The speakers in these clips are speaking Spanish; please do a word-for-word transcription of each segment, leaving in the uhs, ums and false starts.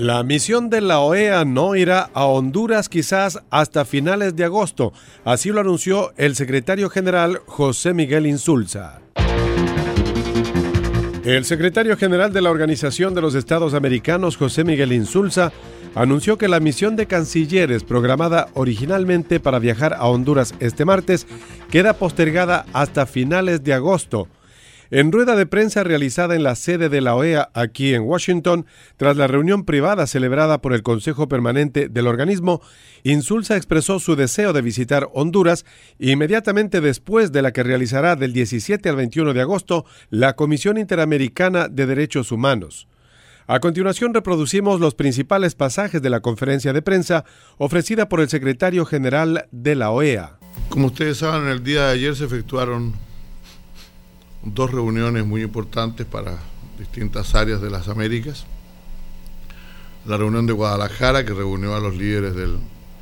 La misión de la O E A no irá a Honduras quizás hasta finales de agosto, así lo anunció el secretario general José Miguel Insulza. El secretario general de la Organización de los Estados Americanos, José Miguel Insulza, anunció que la misión de cancilleres programada originalmente para viajar a Honduras este martes queda postergada hasta finales de agosto. En rueda de prensa realizada en la sede de la O E A aquí en Washington, tras la reunión privada celebrada por el Consejo Permanente del organismo, Insulza expresó su deseo de visitar Honduras inmediatamente después de la que realizará del diecisiete al veintiuno de agosto la Comisión Interamericana de Derechos Humanos. A continuación reproducimos los principales pasajes de la conferencia de prensa ofrecida por el secretario general de la O E A. Como ustedes saben, el día de ayer se efectuaron dos reuniones muy importantes para distintas áreas de las Américas. La reunión de Guadalajara, que reunió a los líderes del,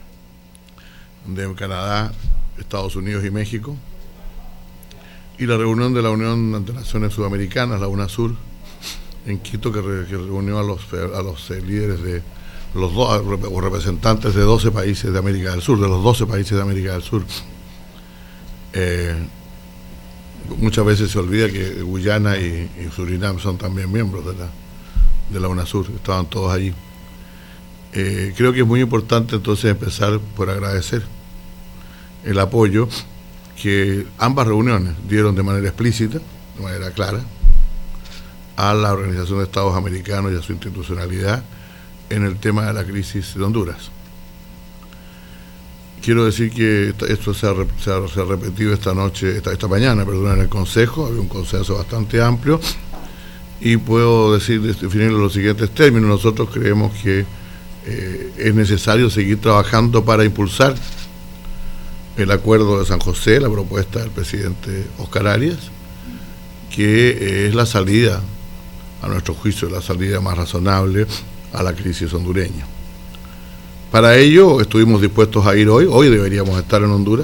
de Canadá, Estados Unidos y México, y la reunión de la Unión de Naciones Sudamericanas, la UNASUR, en Quito, que, re, que reunió a los, a los eh, líderes de los dos, o representantes de doce países de América del Sur, de los doce países de América del Sur. Eh, Muchas veces se olvida que Guyana y, y Surinam son también miembros de la, de la UNASUR, estaban todos allí. Eh, creo que es muy importante entonces empezar por agradecer el apoyo que ambas reuniones dieron de manera explícita, de manera clara, a la Organización de Estados Americanos y a su institucionalidad en el tema de la crisis de Honduras. Quiero decir que esto se ha, se ha, se ha repetido esta noche, esta, esta mañana, perdón, en el Consejo, había un consenso bastante amplio, y puedo decir, definirlo en los siguientes términos. Nosotros creemos que eh, es necesario seguir trabajando para impulsar el acuerdo de San José, la propuesta del presidente Oscar Arias, que eh, es la salida, a nuestro juicio, la salida más razonable a la crisis hondureña. Para ello estuvimos dispuestos a ir hoy, hoy deberíamos estar en Honduras,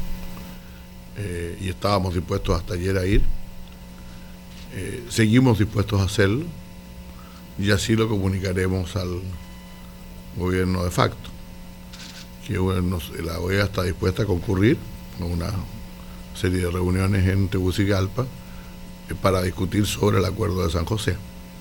eh, y estábamos dispuestos hasta ayer a ir, eh, seguimos dispuestos a hacerlo, y así lo comunicaremos al gobierno de facto, que bueno, la O E A está dispuesta a concurrir a una serie de reuniones en Tegucigalpa eh, para discutir sobre el acuerdo de San José.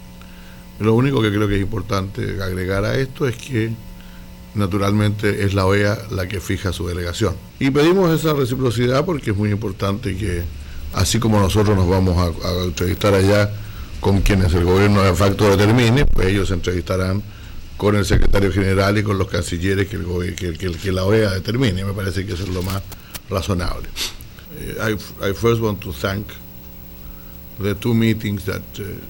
Lo único que creo que es importante agregar a esto es que naturalmente es la O E A la que fija su delegación. Y pedimos esa reciprocidad porque es muy importante que, así como nosotros nos vamos a, a entrevistar allá con quienes el gobierno de facto determine, pues ellos se entrevistarán con el secretario general y con los cancilleres que, el, que, que, que la O E A determine. Me parece que eso es lo más razonable. Uh, I, I first want to thank the two meetings that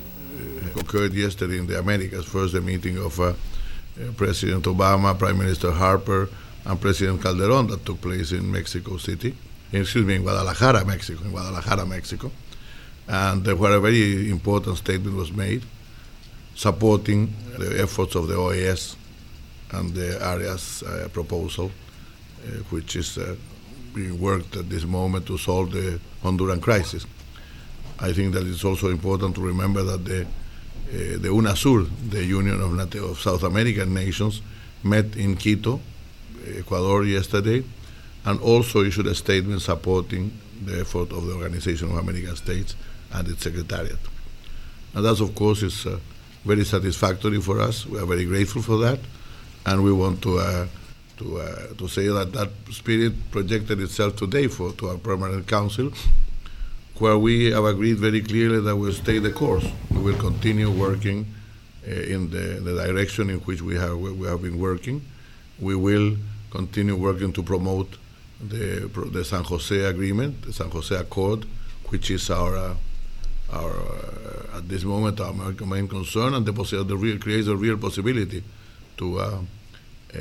uh, occurred yesterday in the Americas. First, the meeting of uh, Uh, President Obama, Prime Minister Harper, and President Calderón that took place in Mexico City, excuse me, in Guadalajara, Mexico, in Guadalajara, Mexico, and uh, where a very important statement was made supporting the efforts of the O A S and the Arias uh, proposal, uh, which is uh, being worked at this moment to solve the Honduran crisis. I think that it's also important to remember that the Uh, the UNASUR, the Union of, Nat- of South American Nations, met in Quito, Ecuador yesterday, and also issued a statement supporting the effort of the Organization of American States and its secretariat. And that, of course, is uh, very satisfactory for us. We are very grateful for that, and we want to uh, to uh, to say that that spirit projected itself today for to our Permanent Council, where we have agreed very clearly that we'll stay the course. We will continue working uh, in the, the direction in which we have we have been working. We will continue working to promote the the San Jose Agreement, the San Jose Accord, which is our uh, our uh, at this moment our main concern, and the, possi- the real creates a real possibility to uh, uh,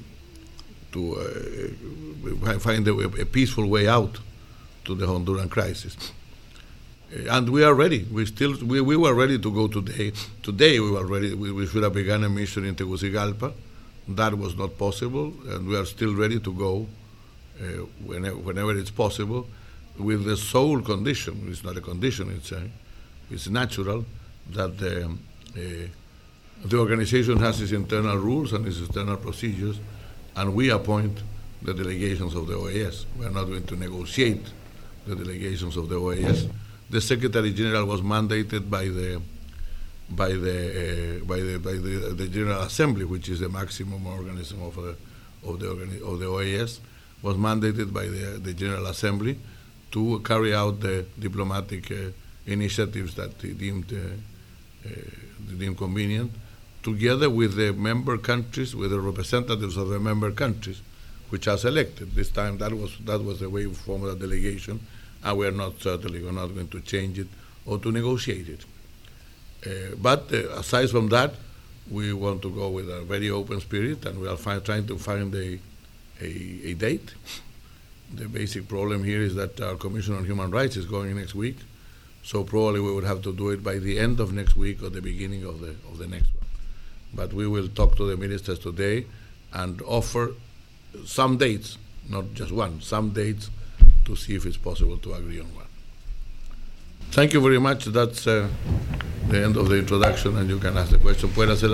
to uh, find a, a peaceful way out to the Honduran crisis. And we are ready. We still we, we were ready to go today. Today we were ready. We, we should have begun a mission in Tegucigalpa. That was not possible, and we are still ready to go uh, whenever, whenever it's possible, with the sole condition. It's not a condition. It's a, it's natural that the uh, The organization has its internal rules and its internal procedures, and we appoint the delegations of the O A S. We are not going to negotiate the delegations of the O A S. The Secretary General was mandated by the by the uh, by the by the, the General Assembly, which is the maximum organism of the of the organi- of the O A S, was mandated by the the General Assembly to carry out the diplomatic uh, initiatives that they deemed uh, uh, they deemed convenient, together with the member countries, with the representatives of the member countries, which are selected. This time, that was that was the way we formed the delegation, and we are not certainly we're not going to change it or to negotiate it. Uh, but uh, aside from that, we want to go with a very open spirit, and we are fi- trying to find a, a a date. The basic problem here is that our Commission on Human Rights is going next week, so probably we would have to do it by the end of next week or the beginning of the of the next one. But we will talk to the ministers today and offer some dates, not just one, some dates to see if it's possible to agree on one. Thank you very much. That's uh, the end of the introduction, and you can ask the question.